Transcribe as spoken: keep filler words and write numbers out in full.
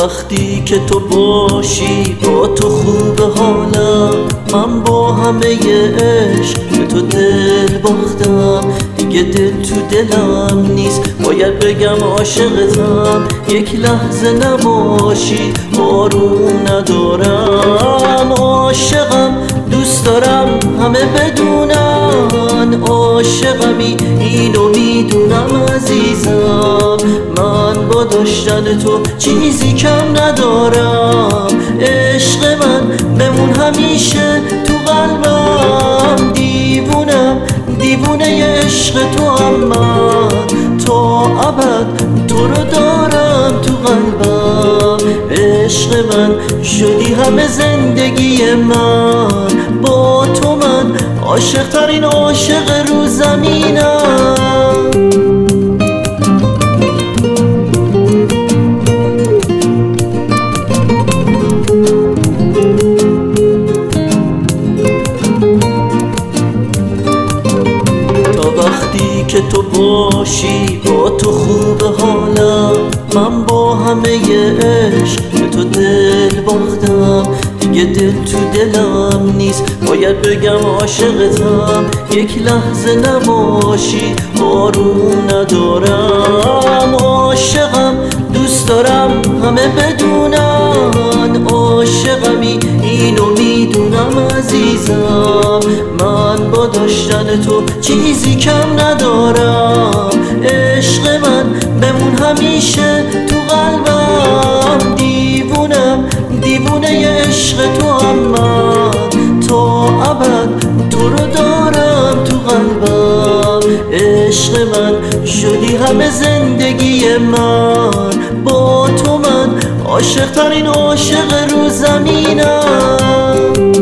وقتی که تو باشی با تو خوب حالم، من با همه عشق به تو دل باختم. دیگه دل تو دلم نیست، باید بگم عاشقتم. یک لحظه نباشی آروم ندارم. عاشقم، دوست دارم همه بدونن عاشقمی، اینو میدونم عزیزم. من با داشتن تو چیزی کم ندارم. عشق من بمون همیشه تو قلبم. دیوونم، دیوونه عشق تو هم من، تا ابد تو رو دارم تو قلبم. عشق من شدی همه زندگی من، با تو من عاشق ترین عاشق رو زمینم. وقتی که تو باشی با تو خوب حالم، من با همه عشق به تو دل باختم. دیگه دل تو دلم نیست، باید بگم عاشقتم. یک لحظه نباشی آروم ندارم. عاشقم، دوست دارم همه بدونن عاشقمی، اینو میدونم عزیزم. من با داشتن تو چیزی کم ندارم. عشق من بمون همیشه تو قلبم. دیوونم، دیوونه عشق تو هم من، تا ابد تو رو دارم تو قلبم. عشق من شدی همه زندگی من، با تو من عاشق ترین عاشق رو زمینم.